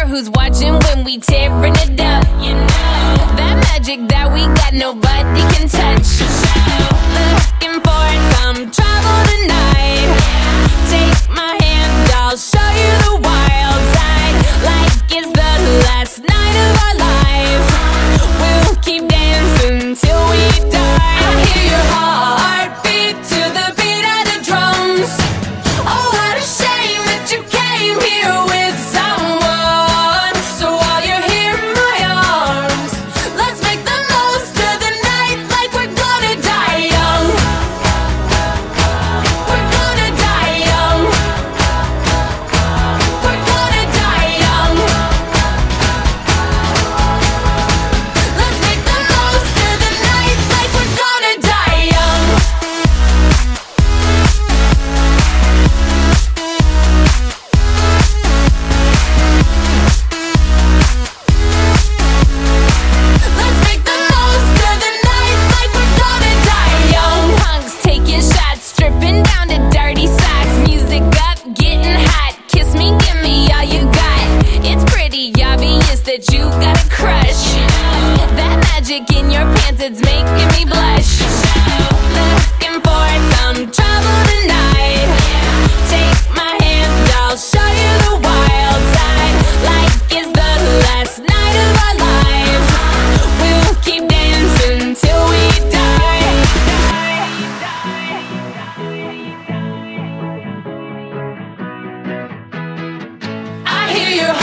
who's watching when we tearing it up. You know that magic that we got, nobody can touch. Looking for some trouble tonight. Take my hand, I'll show you the wild side. Like it's the last night of our lives. We'll keep dancing till we die. I hear your heartbeat to the beat of the drums. Oh, what a shame that you came here with someone. So while you're here in my arms, let's make the most of the night like we're gonna die young. We're gonna die young. We're gonna die young. Let's make the most of the night like we're gonna die young. Let's make the most of the night like we're gonna die young. Punks taking shots, stripping down to dirty socks. Music up, getting hot. Kiss me, give me all you got. It's pretty obvious that you got a crush. That magic in your pants, it's making me blush. Looking for some trouble tonight. Take my hand, I'll show you the wild side. Like it's the last night of our lives. We'll keep dancing till we die. I hear your